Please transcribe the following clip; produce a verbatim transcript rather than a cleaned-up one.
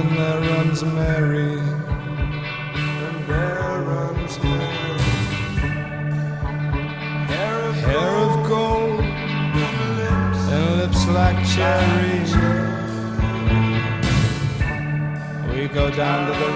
and there runs Mary, and there runs Mary. Hair of, Hair of gold, lips, and lips like cherry. We go down to the